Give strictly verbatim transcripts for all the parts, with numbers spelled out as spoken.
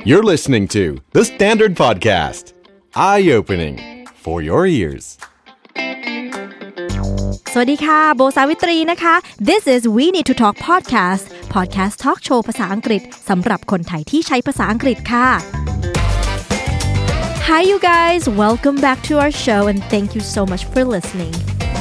You're listening to The Standard Podcast. Eye-opening for your ears. สวัสดีค่ะโบสาวิตรีนะคะ This is We Need to Talk Podcast Podcast Talk Show ภาษาอังกฤษสำหรับคนไทยที่ใช้ภาษาอังกฤษค่ะ Hi you guys welcome back to our show and thank you so much for listening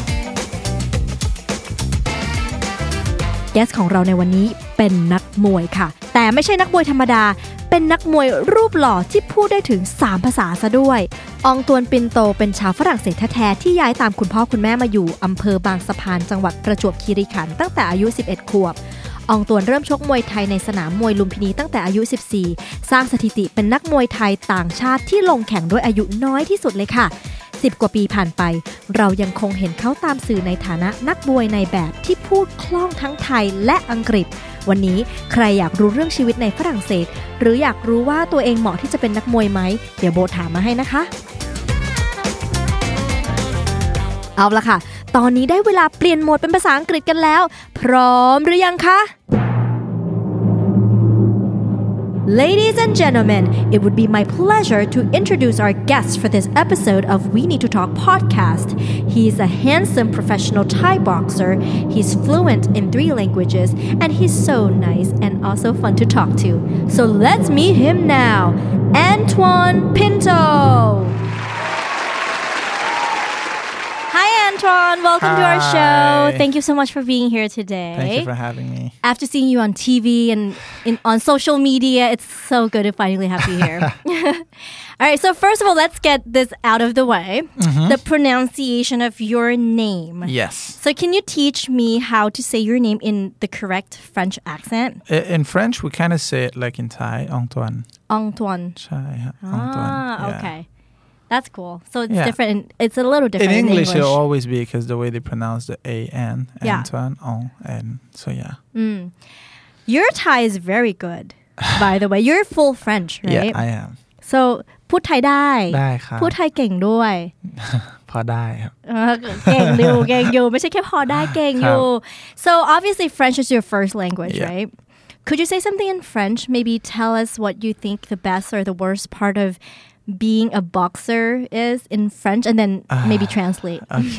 Guest ของเราในวันนี้เป็นนักมวยค่ะแต่ไม่ใช่นักมวยธรรมดาเป็นนักมวยรูปหล่อที่พูดได้ถึงสามภาษาซะด้วยอองตวนปินโตเป็นชาวฝรั่งเศสแท้ๆที่ย้ายตามคุณพ่อคุณแม่มาอยู่อำเภอบางสะพานจังหวัดประจวบคีรีขันธ์ตั้งแต่อายุสิบเอ็ดขวบอองตวนเริ่มชกมวยไทยในสนามมวยลุมพินีตั้งแต่อายุสิบสี่สร้างสถิติเป็นนักมวยไทยต่างชาติที่ลงแข่งด้วยอายุน้อยที่สุดเลยค่ะสิบกว่าปีผ่านไปเรายังคงเห็นเขาตามสื่อในฐานะนักมวยในแบบที่พูดคล่องทั้งไทยและอังกฤษวันนี้ใครอยากรู้เรื่องชีวิตในฝรั่งเศสหรืออยากรู้ว่าตัวเองเหมาะที่จะเป็นนักมวยไหมเดี๋ยวโบถามมาให้นะคะเอาละค่ะตอนนี้ได้เวลาเปลี่ยนโหมดเป็นภาษาอังกฤษกันแล้วพร้อมหรือยังคะ Ladies and gentlemen, it would be my pleasure to introduce our guest for this episode of We Need to Talk podcast. He is a handsome professional Thai boxer. He's fluent in three languages, and he's so nice and also fun to talk to. So let's meet him now, Antoine Pinto.Hi Antoine, welcome Hi. to our show. Thank you so much for being here today. Thank you for having me. After seeing you on T V and in, on social media, it's so good to finally have you here. All right, so first of all, let's get this out of the way. Mm-hmm. The pronunciation of your name. Yes. So can you teach me how to say your name in the correct French accent? In French, we kind of say it like in Thai, Antoine. Antoine. ใช่ครับ Antoine. Ah, yeah. okay.That's cool. So it's yeah. different. In, it's a little different in in English. English. It'll always be because the way they pronounce the A N, yeah. Antoine, on, and so yeah. Mm. Your Thai is very good, by the way. You're full French, right? Yeah, I am. So พูดไทยได้ได้ครับพูดไทยเก่งด้วยพอได้ครับเออเก่งอยู่เก่งอยู่ไม่ใช่แค่พอได้เก่งอยู่ So obviously French is your first language, yeah. right? Could you say something in French? Maybe tell us what you think the best or the worst part of being a boxer is in French and then uh, maybe translate. Ok.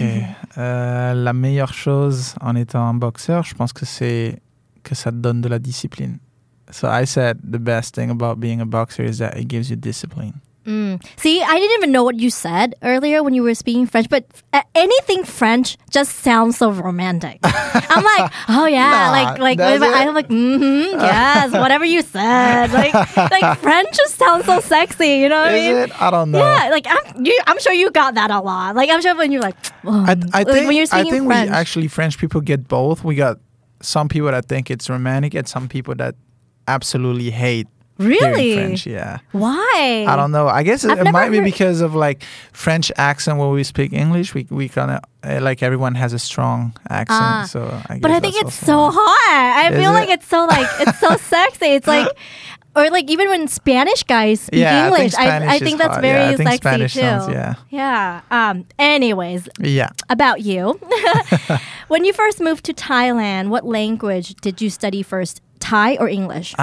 Euh, la meilleure chose en étant un boxeur, je pense que c'est que ça te donne de la discipline. So I said the best thing about being a boxer is that it gives you discipline. Mm. See, I didn't even know what you said earlier when you were speaking French, but uh, anything French just sounds so romantic. I'm like, oh yeah, nah, like like I'm like, mm-hmm, yes, whatever you said, like like French just sounds so sexy, you know what Is I mean? It? I don't know. Yeah, like I'm you, I'm sure you got that a lot. Like I'm sure when you're like, oh, I, I think when you're I speaking think French. we actually French people get both. We got some people that think it's romantic and some people that absolutely hate.Really? French, yeah. Why? I don't know. I guess it, it might heard... be because of like French accent when we speak English. We we kind of uh, like everyone has a strong accent. Ah, so I guess but I think it's so why. hot. I Is feel it? like it's so like it's so sexy. It's like, or like even when Spanish guys speak yeah, English, I think, I, I think that's hot. very yeah, I think sexy Spanish too. Sounds, yeah. Yeah. Um. Anyways. Yeah. About you. When you first moved to Thailand, what language did you study first? Thai or English?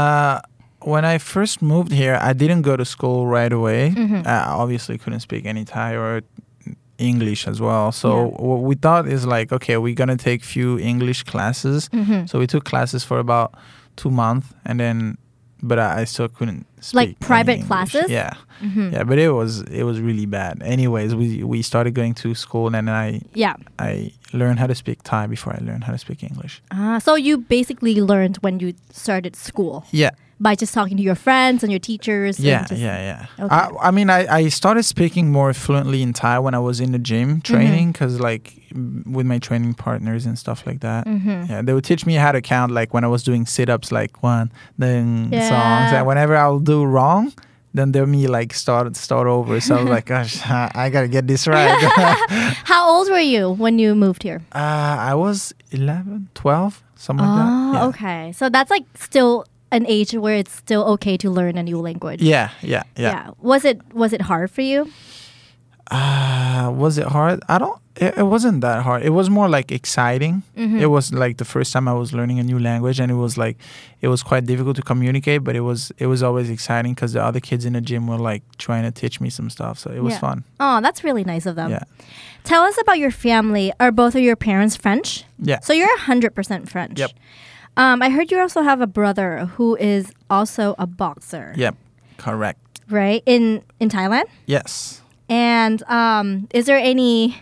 Uh.When I first moved here, I didn't go to school right away. Mm-hmm. I obviously couldn't speak any Thai or English as well. So yeah. what we thought is like, okay, we're going to take few English classes. Mm-hmm. So we took classes for about two months and then, but I, I still couldn't speak Like private any classes? Yeah. Mm-hmm. Yeah, but it was it was really bad. Anyways, we, we started going to school and then I, yeah. I learned how to speak Thai before I learned how to speak English. Ah, so you basically learned when you started school? Yeah.By just talking to your friends and your teachers? Yeah, and just, yeah, yeah. Okay. I, I mean, I, I started speaking more fluently in Thai when I was in the gym training because, mm-hmm. like, with my training partners and stuff like that. Mm-hmm. Yeah, they would teach me how to count, like, when I was doing sit-ups, like, one, then yeah. songs. And whenever I'll do wrong, then they'll me, like, start start over. So I was like, gosh, I got to get this right. How old were you when you moved here? Uh, I was eleven, twelve, something oh, like that. Oh, Yeah. okay. So that's, like, still...an age where it's still okay to learn a new language. Yeah, yeah, yeah. Yeah. Was it was it hard for you? Uh, was it hard? I don't. It, it wasn't that hard. It was more like exciting. Mm-hmm. It was like the first time I was learning a new language, and it was like, it was quite difficult to communicate. But it was it was always exciting because the other kids in the gym were like trying to teach me some stuff. So it was Yeah. fun. Oh, that's really nice of them. Yeah. Tell us about your family. Are both of your parents French? Yeah. So you're one hundred percent French. Yep. Um, I heard you also have a brother who is also a boxer. Yep. Correct. Right? In in Thailand? Yes. And um, is there any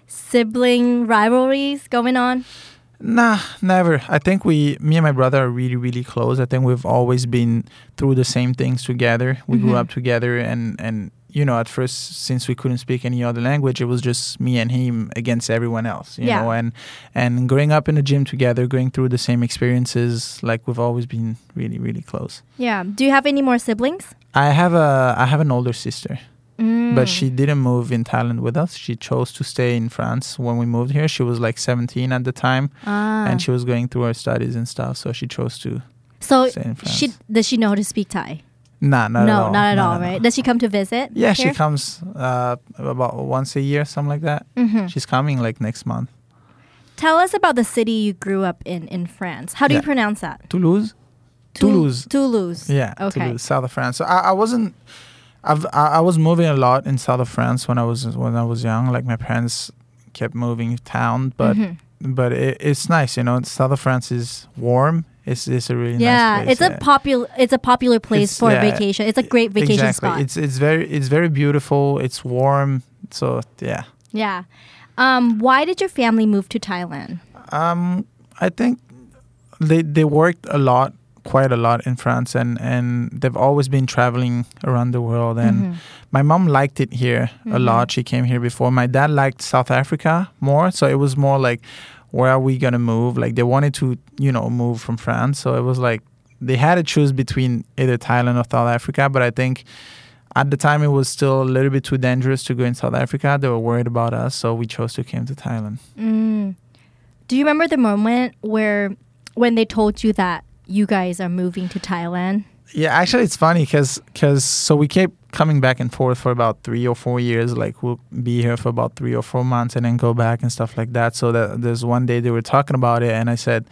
sibling rivalries going on? Nah, never. I think we, me and my brother are really, really close. I think we've always been through the same things together. We Mm-hmm. grew up together, and, and you know, at first, since we couldn't speak any other language, it was just me and him against everyone else, you Yeah. know. And and growing up in the gym together, going through the same experiences, like we've always been really, really close. Yeah. Do you have any more siblings? I have a I have an older sister. Mm. But she didn't move in Thailand with us. She chose to stay in France when we moved here. She was like seventeen at the time, Ah. and she was going through her studies and stuff. So she chose to So stay in France. she does she know how to speak Thai? Nah, not no, at all. not at No, all, no, no. right? Does she come to visit? Yeah, here? she comes uh, about once a year, something like that. Mhm. She's coming like next month. Tell us about the city you grew up in in France. How do you Yeah. pronounce that? Toulouse? Tou- Toulouse. Toulouse. Yeah, Okay. Toulouse, south of France. So I, I wasn't. I've, I, I was moving a lot in south of France when I was when I was young. Like my parents kept moving town, but Mhm. but it, it's nice, you know. South of France is warm. It's it's a really Yeah, nice place. it's a popular it's a popular place It's- for yeah, vacation. It's a great vacation exactly. spot. It's it's very it's very beautiful. It's warm. So yeah. Yeah. Um, why did your family move to Thailand? Um, I think they they worked a lot, quite a lot in France, and, and they've always been traveling around the world. And Mhm. my mom liked it here a Mhm. lot. She came here before. My dad liked South Africa more, so it was more like, where are we gonna move? Like they wanted to, you know, move from France. So it was like they had to choose between either Thailand or South Africa. But I think at the time it was still a little bit too dangerous to go in South Africa. They were worried about us, so we chose to come to Thailand. Mm. Do you remember the moment where when they told you that you guys are moving to Thailand? Yeah, actually, it's funny because cause, so we kept coming back and forth for about three or four years. Like we'll be here for about three or four months and then go back and stuff like that. So that there's one day they were talking about it, and I said,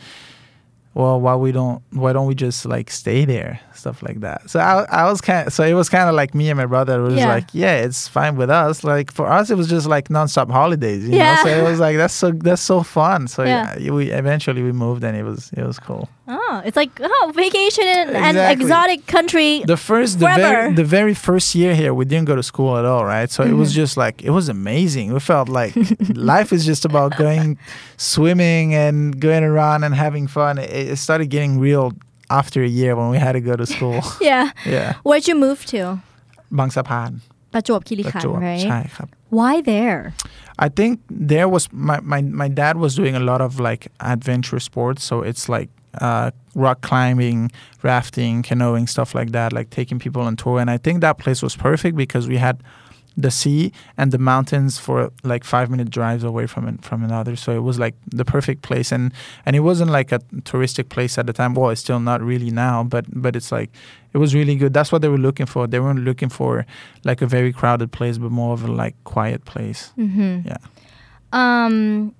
well, why we don't why don't we just like stay there, stuff like that. So I I was kind of, so it was kind of like me and my brother was Yeah. like, yeah, it's fine with us. Like for us, it was just like nonstop holidays, you Yeah. know. So it was like that's so that's so fun. So Yeah. yeah, we eventually we moved, and it was it was cool. Oh, it's like oh, vacation in an Exactly. exotic country. The first, the Forever. very, the very first year here, we didn't go to school at all, right? So it was Mm-hmm. just like it was amazing. We felt like life is just about going swimming and going around and having fun. It, it started getting real after a year when we had to go to school. Yeah. yeah, Where'd you move to? บางสะพานประจวบคีรีประขันจวบธ์ right? ใช่ครับ Why there? I think there was my, my my dad was doing a lot of like adventure sports, so it's like uh, rock climbing, rafting, canoeing, stuff like that, like taking people on tour. And I think that place was perfect because we had the sea and the mountains for like five minute drives away from it, from another. So it was like the perfect place, and and it wasn't like a touristic place at the time. Well, it's still not really now, but but it's like it was really good. That's what they were looking for. They weren't looking for like a very crowded place, but more of a like quiet place. Mm-hmm. Yeah. Um,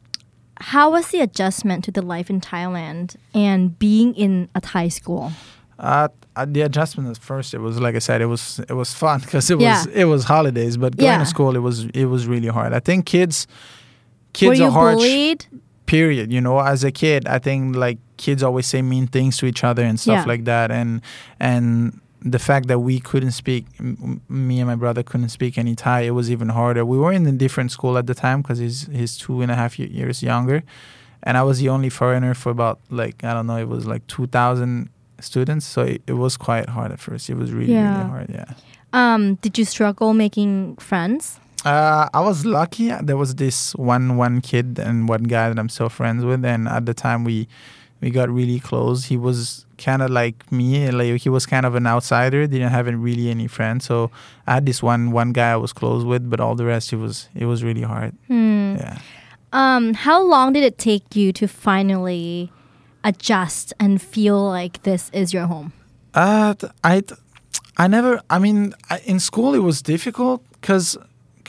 how was the adjustment to the life in Thailand and being in a Thai school? Uh, uh, the adjustment at first, it was like I said, it was it was fun because it was Yeah. it was holidays. But going Yeah. to school, it was it was really hard. I think kids kids Were you are hard. sh- bullied? period. You know, as a kid, I think like kids always say mean things to each other and stuff Yeah. like that. And and the fact that we couldn't speak, m- me and my brother couldn't speak any Thai, it was even harder. We were in a different school at the time because he's he's two and a half ye- years younger, and I was the only foreigner for about like I don't know, it was like two thousand students. So it, it was quite hard at first. It was really Yeah. really hard. Yeah. Um, did you struggle making friends? Uh, I was lucky. There was this one one kid and one guy that I'm still friends with, and at the time we we got really close. He was kind of like me, like he was kind of an outsider. Didn't have really any friends, so I had this one one guy I was close with, but all the rest it was it was really hard. Hmm. Yeah. Um, how long did it take you to finally adjust and feel like this is your home? Uh, th- I th- I never. I mean, I, in school it was difficult because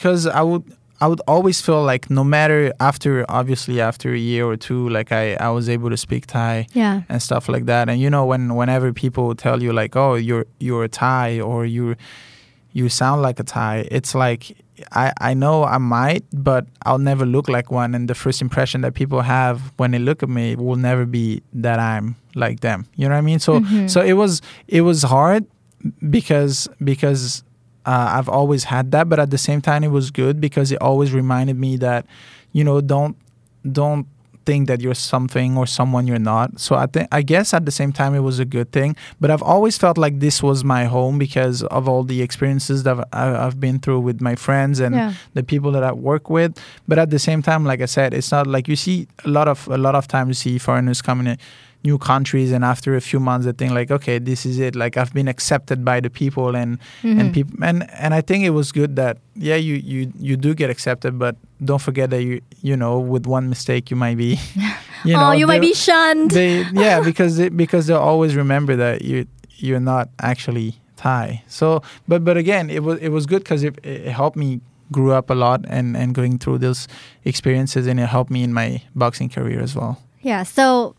because I would I would always feel like no matter after obviously after a year or two, like I, I was able to speak Thai Yeah. and stuff like that. And you know, when whenever people tell you like, oh, you're you're a Thai or you you sound like a Thai, it's like I, I know I might, but I'll never look like one. And the first impression that people have when they look at me will never be that I'm like them. You know what I mean? So Mm-hmm. so it was it was hard because because uh, I've always had that, but at the same time it was good because it always reminded me that, you know, don't don't think that you're something or someone you're not. So I think I guess at the same time it was a good thing. But I've always felt like this was my home because of all the experiences that I've, I've been through with my friends and Yeah. the people that I work with. But at the same time, like I said, it's not like you see a lot of a lot of times you see foreigners coming in new countries, and after a few months they think like, okay, this is it, like I've been accepted by the people and Mm-hmm. and people and and I think it was good that yeah you you you do get accepted, but don't forget that you you know with one mistake you might be you know oh, you might they- be shunned. they yeah because they, because they'll always remember that you you're not actually Thai. So but but again it was it was good because it, it helped me grew up a lot and and going through those experiences, and it helped me in my boxing career as well. Yeah. So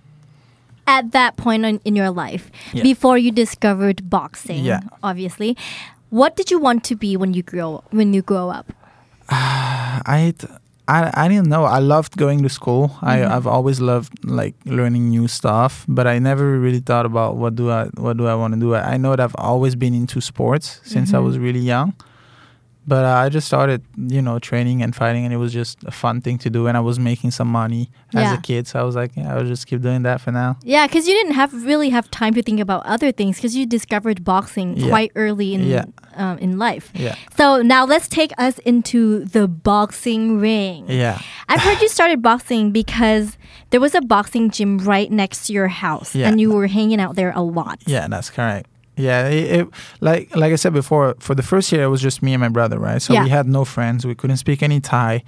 at that point in, in your life, Yeah. before you discovered boxing, Yeah. obviously, what did you want to be when you grow when you grow up? I, I, I didn't know. I loved going to school. Mm-hmm. I, I've always loved like learning new stuff, but I never really thought about what do I what do I want to do. I, I know that I've always been into sports since I Mm-hmm. was really young, but uh, I just started, you know, training and fighting, and it was just a fun thing to do. And I was making some money as Yeah. a kid, so I was like, yeah, I'll just keep doing that for now. Yeah, because you didn't have really have time to think about other things because you discovered boxing Yeah. quite early in Yeah. um, in life. Yeah, So now let's take us into the boxing ring. yeah, I've heard you started boxing because there was a boxing gym right next to your house, Yeah. and you were hanging out there a lot. yeah. That's correct. Yeah, it, it, like like I said before, for the first year it was just me and my brother, right? So Yeah. we had no friends. We couldn't speak any Thai,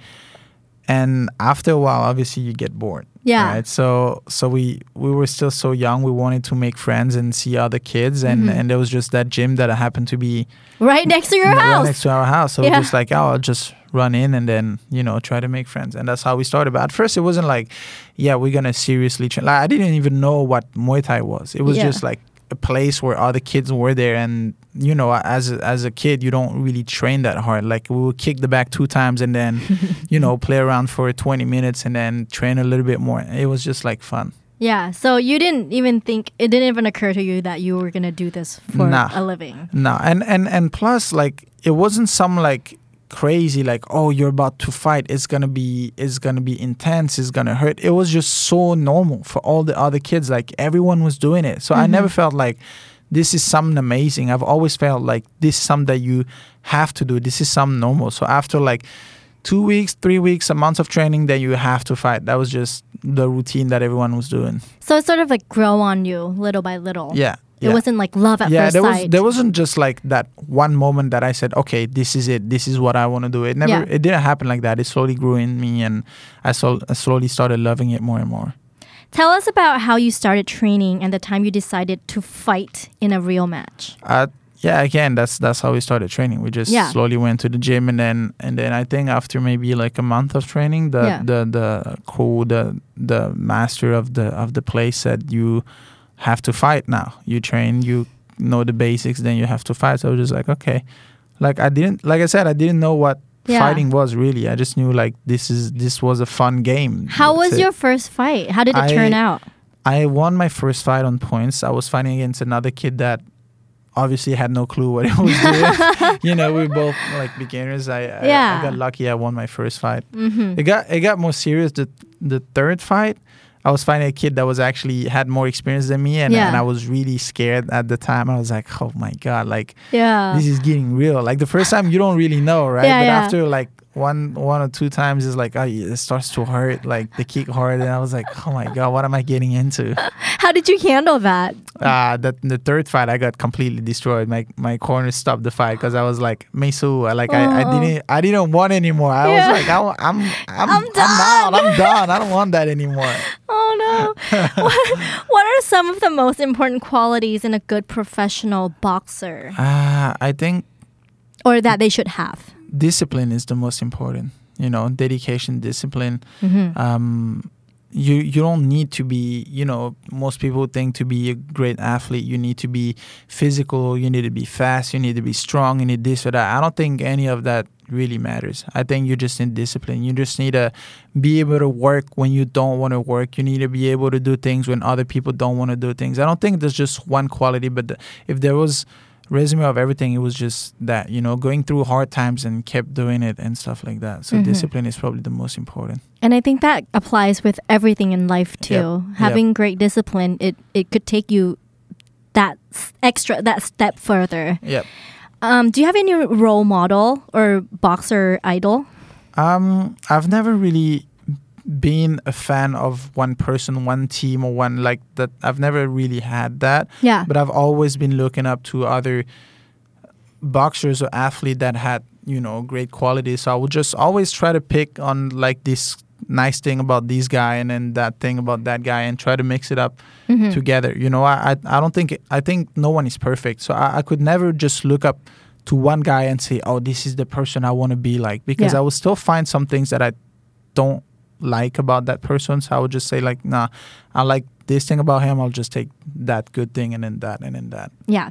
and after a while, obviously, you get bored. Yeah. Right. So so we we were still so young. We wanted to make friends and see other kids, and Mm-hmm. and there was just that gym that happened to be Right next to your right house. next to our house. So Yeah. we're just like, oh, I'll just run in and then you know try to make friends, and that's how we started. But at first, it wasn't like, yeah, we're gonna seriously train. Like I didn't even know what Muay Thai was. It was Yeah. just like a place where other kids were there, and you know, as a, as a kid, you don't really train that hard. Like we would kick the back two times and then, you know, play around for twenty minutes and then train a little bit more. It was just like fun. Yeah, so you didn't even think, it didn't even occur to you that you were going to do this for Nah. a living. No, and and and plus, like it wasn't some like crazy like, oh, you're about to fight, it's gonna be it's gonna be intense, it's gonna hurt. It was just so normal for all the other kids. Like everyone was doing it, so I never felt like this is something amazing. I've always felt like this is something that you have to do. This is something normal. So after like two weeks, three weeks, a month of training, then you have to fight. That was just the routine that everyone was doing. So it sort of like grow on you little by little. Yeah. It yeah. wasn't like love at yeah, first there was sight. there wasn't just like that one moment that I said, okay, this is it. This is what I want to do. It never Yeah. it didn't happen like that. It slowly grew in me, and I, sol- I slowly started loving it more and more. Tell us about how you started training and the time you decided to fight in a real match. Uh, yeah, again, that's that's how we started training. We just Yeah. slowly went to the gym, and then and then I think after maybe like a month of training, the Yeah. the the co the the master of the of the place said, you have to fight now. You train, you know the basics, then you have to fight. So I was just like, okay. Like I didn't like I said, I didn't know what Yeah. fighting was really. I just knew like this is this was a fun game. How was That's it. your first fight? How did it I- turn out? I won my first fight on points. I was fighting against another kid that obviously had no clue what he was doing. You know, we were both like beginners. I, I Yeah. I got lucky. I won my first fight. Mm-hmm. It got it got more serious. The the third fight, I was fighting a kid that was actually had more experience than me, and, Yeah. and I was really scared at the time. I was like, oh my god, like Yeah. this is getting real. Like the first time you don't really know, right? Yeah, but yeah. after like one one or two times, it's like, oh, it starts to hurt. Like the kick hard, and I was like, oh my god, what am I getting into? How did you handle that? Uh, that the third fight, I got completely destroyed. My my corner stopped the fight because I was like, Mesu, I like I, I Oh. didn't I didn't want anymore. I Yeah. was like, I, am I'm I'm I'm I'm out. I'm done. I don't want that anymore. Oh no. what, what are some of the most important qualities in a good professional boxer Uh, I think or that they should have? discipline is the most important. You know, dedication, discipline. Mm-hmm. Um, you you don't need to be, you know, most people think to be a great athlete, you need to be physical, you need to be fast, you need to be strong, you need this or that. I don't think any of that really matters. I think you just need discipline. You just need to be able to work when you don't want to work. You need to be able to do things when other people don't want to do things. I don't think there's just one quality, but the, if there was resume of everything, it was just that, you know, going through hard times and kept doing it and stuff like that. So Mm-hmm. discipline is probably the most important. And I think that applies with everything in life too. Yep. Having Yep. great discipline, it, it could take you that s- extra, that step further. Yep. Um, do you have any role model or boxer idol? Um, I've never really been a fan of one person, one team, or one like that. I've never really had that. Yeah. But I've always been looking up to other boxers or athletes that had, you know, great qualities. So I would just always try to pick on like this nice thing about this guy and then that thing about that guy and try to mix it up Mm-hmm. together. You know, I, I I don't think I think no one is perfect. So I, I could never just look up to one guy and say, oh, this is the person I want to be like, because Yeah. I will still find some things that I don't like about that person. So I would just say like, nah, I like this thing about him. I'll just take that good thing and then that and then that. Yeah.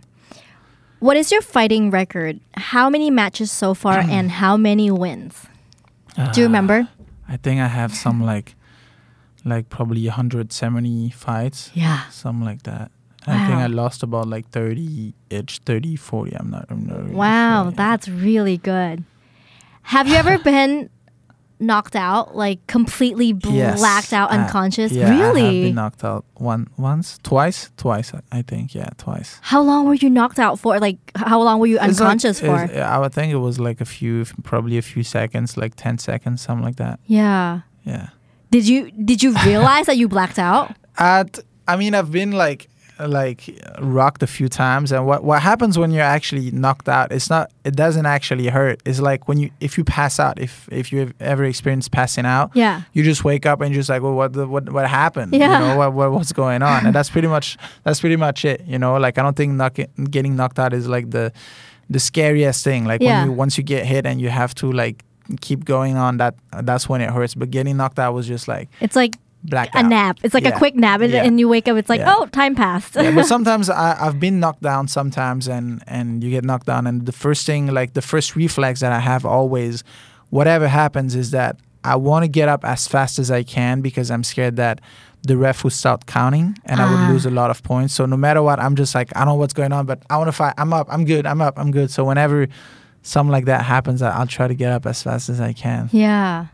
What is your fighting record? How many matches so far and how many wins? Do you remember? I think I have some like like probably one hundred seventy fights, Yeah. something like that. And I think Wow. I lost about like thirty-ish, thirty, forty. I'm not, I'm not really Wow, sure. that's really good. Have you ever been knocked out, like completely Yes. blacked out, Uh, unconscious? Yeah, I have Really? been knocked out one, once, twice, twice. I- I think, yeah, twice. How long were you knocked out for? Like, how long were you It's like- unconscious for? it's- I would think it was like a few, probably a few seconds, like ten seconds, something like that. Yeah. Yeah. Did you did you realize that you blacked out? At, I mean, I've been like, like rocked a few times, and what what happens when you're actually knocked out? It's not. It doesn't actually hurt. It's like when you if you pass out. If if you've ever experienced passing out, Yeah. you just wake up and you're just like, well, what the, what what happened? Yeah. You know, what, what what's going on? And that's pretty much that's pretty much it. You know, like I don't think knock, getting knocked out is like the the scariest thing. Like Yeah. when you once you get hit and you have to like keep going on, that that's when it hurts. But getting knocked out was just like It's like blacked a out. nap. It's like a Yeah. quick nap, and, Yeah. and you wake up. It's like, Yeah. oh, time passed. Yeah, but sometimes I, I've been knocked down sometimes and, and you get knocked down. And the first thing, like the first reflex that I have always, whatever happens, is that I want to get up as fast as I can because I'm scared that the ref will start counting and I Ah. would lose a lot of points. So no matter what, I'm just like, I don't know what's going on, but I want to fight. I'm up. I'm good. I'm up. I'm good. So whenever something like that happens, I- I'll try to get up as fast as I can. Yeah.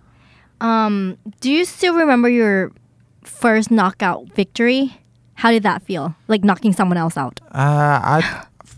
Um, do you still remember your first knockout victory? How did that feel? Like knocking someone else out? Uh, I,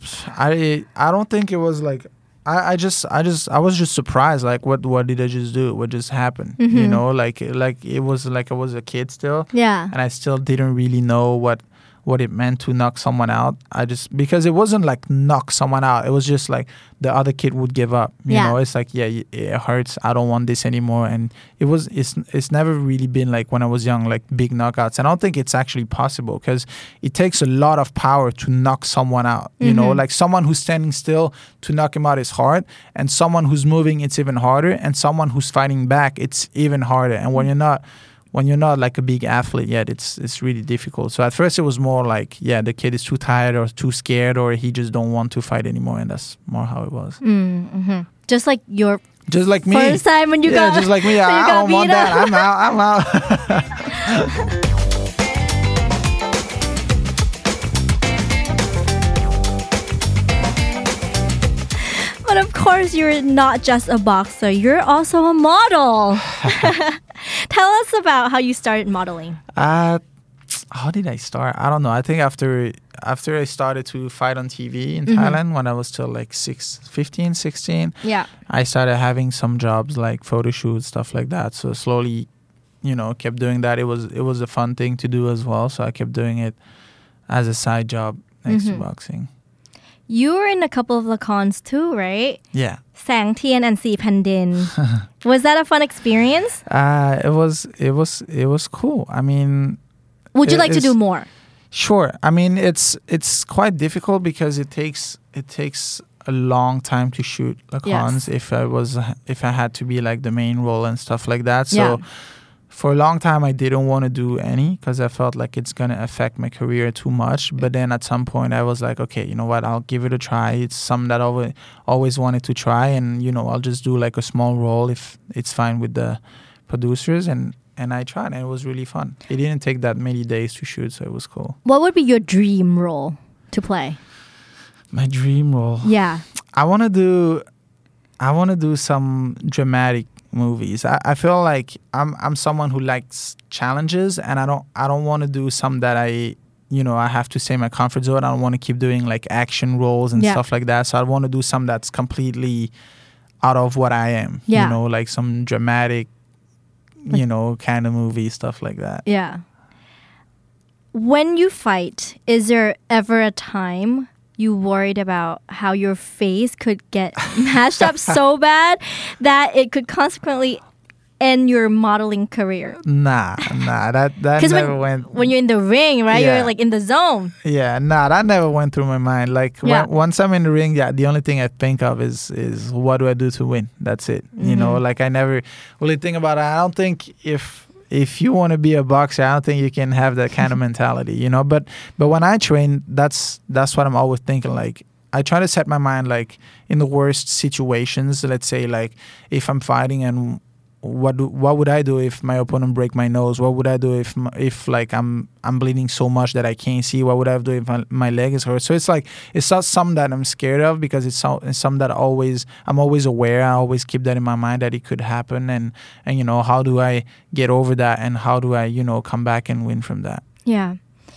I, I don't think it was like. I, I just, I just, I was just surprised. Like, what, what did I just do? What just happened? You Mhm. know, like, like it was like I was a kid still, Yeah. and I still didn't really know what, what it meant to knock someone out. I just because it wasn't like knock someone out. It was just like the other kid would give up. You Yeah. know, it's like yeah, y- it hurts. I don't want this anymore. And it was, it's, it's never really been like when I was young, like big knockouts. And I don't think it's actually possible because it takes a lot of power to knock someone out. You know, Mhm. like someone who's standing still to knock him out is hard, and someone who's moving, it's even harder, and someone who's fighting back, it's even harder. And when you're not when you're not like a big athlete yet, it's it's really difficult. So at first it was more like, yeah, the kid is too tired or too scared or he just don't want to fight anymore, and that's more how it was. Mm-hmm. Just like your Just like me. first time when you yeah, got just like me. when you I, I got don't want beat that. up. I'm out. I'm out. But of course, you're not just a boxer. You're also a model. Tell us about how you started modeling. Uh, how did I start? I don't know. I think after after I started to fight on T V in Mhm. Thailand when I was still like six, fifteen, sixteen, Yeah. I started having some jobs like photo shoots, stuff like that. So slowly, you know, kept doing that. It was it was a fun thing to do as well. So I kept doing it as a side job next Mhm. to boxing. You were in a couple of Lacons too, right? Yeah. Sang Tien and Si Pandin. Was that a fun experience? Uh, it was it was it was cool. I mean, Would you It like to is- do more? sure. I mean, it's it's quite difficult because it takes it takes a long time to shoot the cons Yes. if I was if I had to be like the main role and stuff like that. So Yeah. for a long time, I didn't want to do any because I felt like it's going to affect my career too much. But then at some point, I was like, okay, you know what? I'll give it a try. It's something that I always, always wanted to try. And, you know, I'll just do like a small role if it's fine with the producers. And, and I tried, and it was really fun. It didn't take that many days to shoot, so it was cool. What would be your dream role to play? My dream role. Yeah. I want to do, I want to do some dramatic movies. I, I feel like I'm I'm someone who likes challenges, and I don't I don't want to do some that I you know I have to stay in my comfort zone. I don't want to keep doing like action roles and Yeah. stuff like that. So I want to do some that's completely out of what I am. Yeah. You know, like some dramatic, you know, kind of movie, stuff like that. Yeah. When you fight, is there ever a time you worried about how your face could get mashed up so bad that it could consequently end your modeling career? Nah, nah, that that Because never when, went. when you're in the ring, right, Yeah. you're like in the zone. Yeah, nah, that never went through my mind. Like Yeah. when, once I'm in the ring, yeah, the only thing I think of is is what do I do to win? That's it. You know, Mm-hmm. like I never really think about it. I don't think if if you want to be a boxer, I don't think you can have that kind of mentality. You know, but but when I train, that's that's what I'm always thinking. Like I try to set my mind like in the worst situations. Let's say like if I'm fighting and what do, what would I do if my opponent break my nose? What would I do if my, if like I'm I'm bleeding so much that I can't see? What would I do if my, my leg is hurt? So it's like it's not something that I'm scared of because it's, so, it's something that always I'm always aware. I always keep that in my mind that it could happen, and and you know how do I get over that, and how do I you know come back and win from that? Yeah.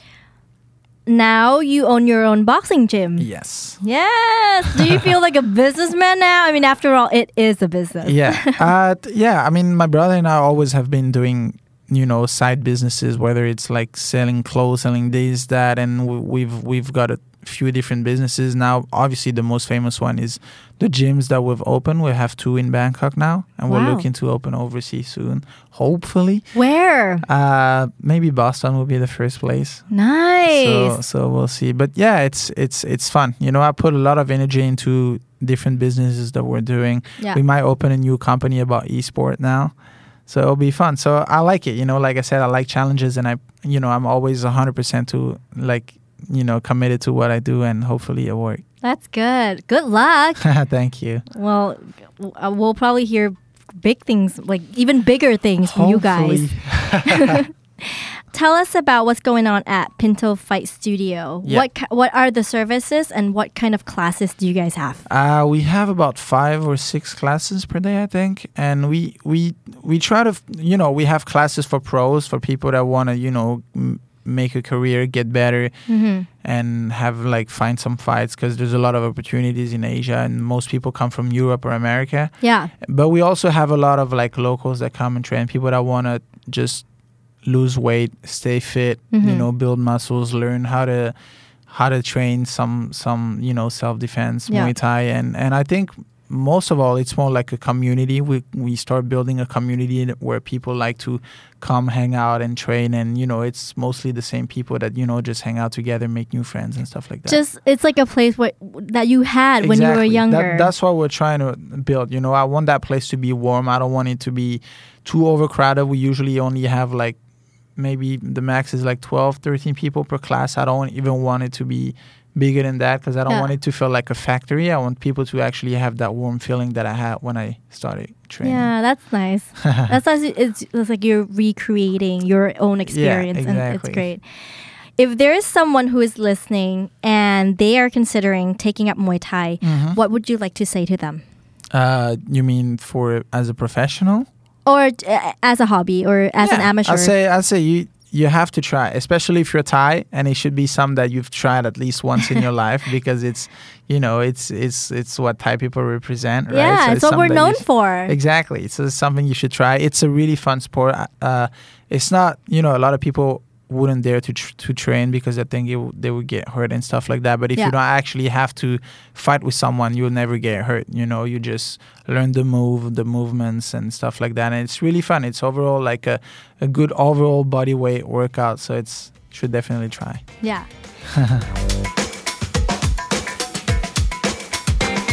Now you own your own boxing gym. Yes. Yes. Do you feel like a businessman now? I mean, after all, it is a business. Yeah. uh, t- yeah. I mean, my brother and I always have been doing, you know, side businesses, whether it's like selling clothes, selling this, that, and w- we've we've got a few different businesses now. Obviously, the most famous one is the gyms that we've opened. We have two in Bangkok now, and we're Wow. looking to open overseas soon, hopefully. Where? Uh, maybe Boston will be the first place. Nice. So so we'll see. But yeah, it's it's it's fun. You know, I put a lot of energy into different businesses that we're doing. Yeah. We might open a new company about esport now. So it'll be fun. So I like it. You know, like I said, I like challenges, and I you know, I'm always one hundred percent to like, you know, committed to what I do, and hopefully it works. That's good. Good luck. Thank you. Well, uh, we'll probably hear big things, like even bigger things from you guys. Hopefully. Tell us about what's going on at Pinto Fight Studio. Yeah. What ki- what are the services and what kind of classes do you guys have? Uh, we have about five or six classes per day, I think, and we we we try to, you know, we have classes for pros, for people that want to, you know, m- make a career, get better, Mm-hmm. and have like find some fights because there's a lot of opportunities in Asia, and most people come from Europe or America. Yeah. But we also have a lot of like locals that come and train, people that want to just lose weight, stay fit, Mhm. you know, build muscles, learn how to how to train some some you know self defense, Yeah. Muay Thai, and and I think most of all it's more like a community. We we start building a community where people like to come hang out and train, and you know it's mostly the same people that you know just hang out together, make new friends and stuff like that. Just it's like a place what that you had when you were Exactly. younger. That, that's what we're trying to build. You know, I want that place to be warm. I don't want it to be too overcrowded. We usually only have like maybe the max is like twelve, thirteen people per class. I don't even want it to be bigger than that because I don't Yeah. want it to feel like a factory. I want people to actually have that warm feeling that I had when I started training. Yeah, that's nice. That's nice. It's, it's like you're recreating your own experience, and it's exactly. great. If there is someone who is listening and they are considering taking up Muay Thai, Mhm. what would you like to say to them? Uh, you mean for as a professional? Or uh, as a hobby or as an Yeah, amateur? I say I say you you have to try, especially if you're Thai, and it should be something that you've tried at least once in your life because it's you know it's it's it's what Thai people represent, right? yeah, So it's what we're something that known you sh- for. Exactly. So it's something you should try. It's a really fun sport. Uh, it's not, you know, a lot of people wouldn't dare to tr- to train because they think it w- they would get hurt and stuff like that. But if Yeah. you don't actually have to fight with someone, you'll never get hurt. You know, you just learn the move, the movements and stuff like that. And it's really fun. It's overall like a, a good overall body weight workout. So it's should definitely try. Yeah.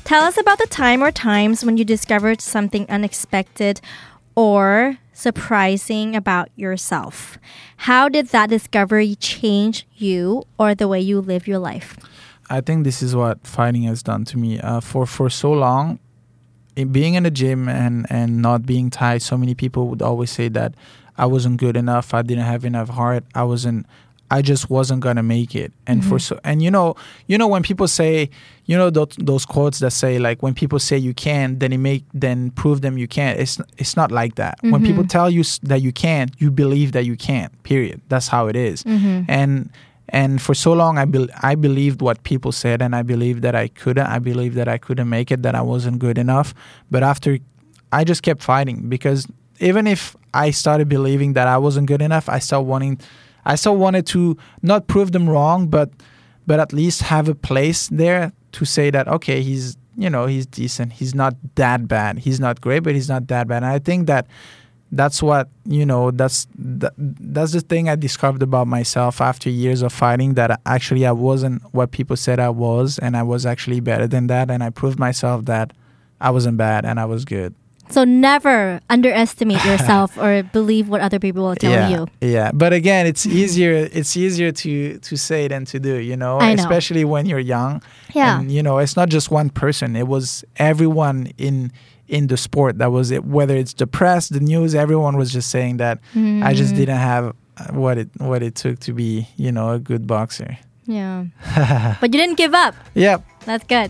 Tell us about the time or times when you discovered something unexpected or surprising about yourself. How did that discovery change you or the way you live your life? I think this is what fighting has done to me. Uh, for, for so long, in being in the gym and, and not being tight, so many people would always say that I wasn't good enough, I didn't have enough heart, I wasn't I just wasn't gonna make it. And mm-hmm. for so and you know you know when people say, you know those, those quotes that say like, when people say you can, then it make then prove them you can't. It's it's not like that. Mm-hmm. When people tell you that you can't, you believe that you can't. Period. That's how it is. Mm-hmm. And and for so long I be, I believed what people said, and I believed that I couldn't. I believed that I couldn't make it, that I wasn't good enough. But after, I just kept fighting, because even if I started believing that I wasn't good enough, I still wanting I still wanted to not prove them wrong, but but at least have a place there to say that, okay, he's, you know, he's decent. He's not that bad. He's not great, but he's not that bad. And I think that that's what, you know, that's that, that's the thing I discovered about myself after years of fighting, that actually I wasn't what people said I was, and I was actually better than that. And I proved myself that I wasn't bad and I was good. So never underestimate yourself or believe what other people will tell yeah, you. Yeah, but again, it's easier. It's easier to to say than to do. You know, I know. Especially when you're young. Yeah. And you know, it's not just one person. It was everyone in in the sport that was it. Whether it's the press, the news, everyone was just saying that mm. I just didn't have what it what it took to be, you know, a good boxer. Yeah. But you didn't give up. Yep. That's good.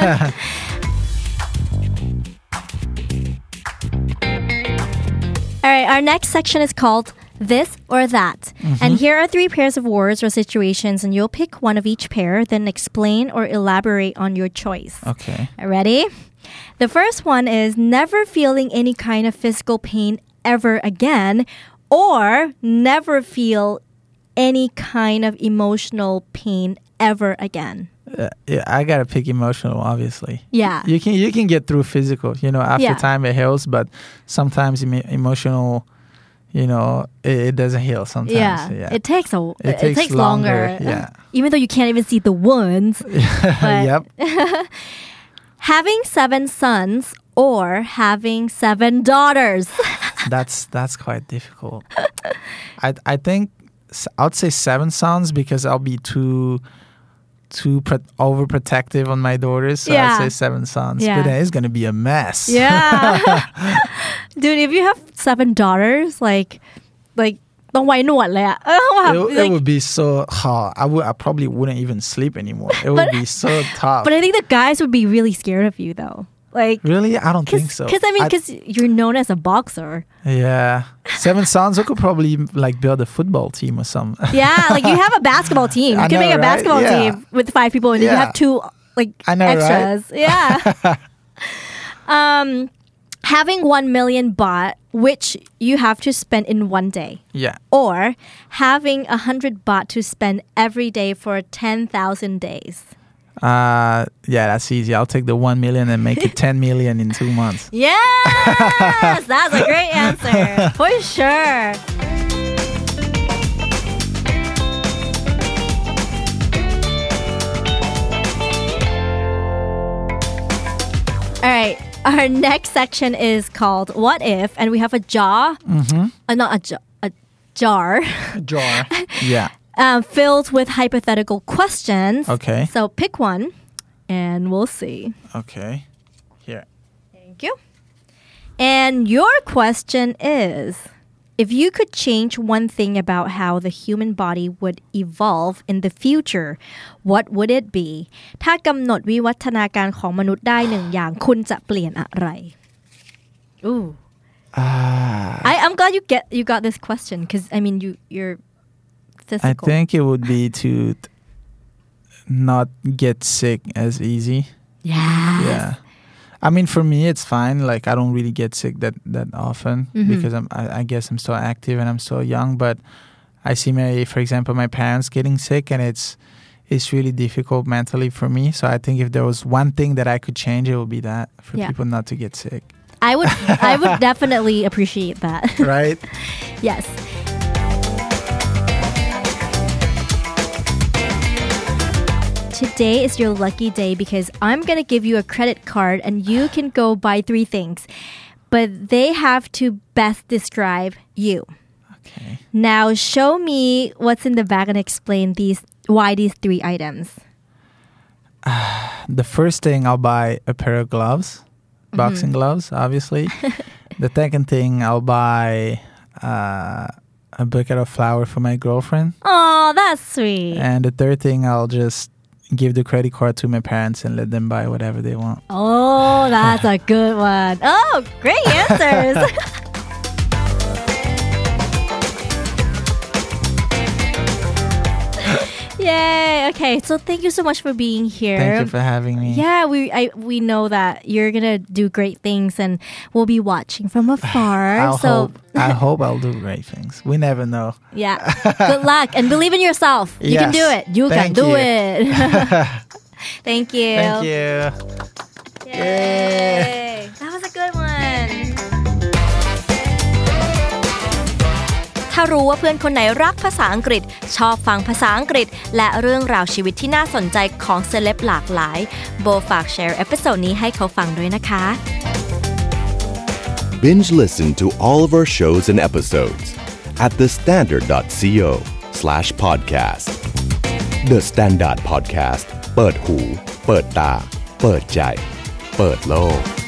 All right, our next section is called This or That. Mm-hmm. And here are three pairs of words or situations, and you'll pick one of each pair, then explain or elaborate on your choice. Okay. Ready? The first one is never feeling any kind of physical pain ever again, or never feel any kind of emotional pain ever again. Uh, yeah, I gotta pick emotional, obviously. Yeah, you can you can get through physical, you know, after yeah. time it heals, but sometimes em- emotional, you know, it, it doesn't heal. Sometimes, yeah, yeah. it takes a it, it takes, takes longer, longer. Yeah, even though you can't even see the wounds. Yep. Having seven sons or having seven daughters. that's that's quite difficult. I I think I'd say seven sons, because I'll be too. too pre- overprotective on my daughters, so yeah. I'd say seven sons. Yeah. But then it's gonna be a mess. Yeah. Dude, if you have seven daughters, like like ต้องไว้หนวดเลยอะ it, it would be so hard. I would I probably wouldn't even sleep anymore. It would be so tough. But I think the guys would be really scared of you though. Like, really? I don't think so. Because I mean, because you're known as a boxer. Yeah, seven sons. We could probably like build a football team or something. Yeah, like you have a basketball team. You I can know, make a right? basketball yeah. team with five people, and yeah. you have two like I know, extras. Right? Yeah. um, having one million baht, which you have to spend in one day. Yeah. Or having a hundred baht to spend every day for ten thousand days. Uh, yeah, that's easy. I'll take the one million and make it ten million in two months. Yes, that's a great answer for sure. All right, our next section is called What If, and we have a jar, mm-hmm. uh, not a, jar, a jar, a jar, yeah. Um, filled with hypothetical questions. Okay. So pick one, and we'll see. Okay. Here. Thank you. And your question is, if you could change one thing about how the human body would evolve in the future, what would it be? ถ้ากำหนดวิวัฒนาการของมนุษย์ได้หนึ่งอย่างคุณจะเปลี่ยนอะไร Ooh. Uh, I, I'm glad you get you got this question, because I mean you you're physical. I think it would be to t- not get sick as easy. Yes. Yeah. I mean, for me, it's fine. Like, I don't really get sick that, that often mm-hmm. because I'm, I, I guess I'm still active and I'm still young. But I see my, for example, my parents getting sick, and it's it's really difficult mentally for me. So I think if there was one thing that I could change, it would be that, for yeah. people not to get sick. I would I would definitely appreciate that. Right? Yes. today is your lucky day because I'm going to give you a credit card and you can go buy three things. But they have to best describe you. Okay. Now show me what's in the bag and explain these why these three items. The first thing, I'll buy a pair of gloves, boxing mm-hmm. gloves, obviously. The second thing, I'll buy uh, a bucket of flour for my girlfriend. Oh, that's sweet. And the third thing, I'll just give the credit card to my parents and let them buy whatever they want. Oh, that's a good one. Oh, great answers. Yay. Okay, so thank you so much for being here. Thank you for having me. Yeah, we I, we know that you're going to do great things and we'll be watching from afar. I'll so hope, I hope I'll do great things. We never know. Yeah. Good luck and believe in yourself. You yes. can do it. You Thank can do you. it. Thank you. Thank you. Yay. Yay. That was a good one. ถ้ารู้ว่าเพื่อนคนไหนรักภาษาอังกฤษชอบฟังภาษาอังกฤษและเรื่องราวชีวิตที่น่าสนใจของเซเลบหลากหลายโบฝากแชร์เอพิโซดนี้ให้เขาฟังด้วยนะคะ Binge listen to all of our shows and episodes at the standard dot co slash podcast. The Standard Podcast เปิดหูเปิดตาเปิดใจเปิดโลก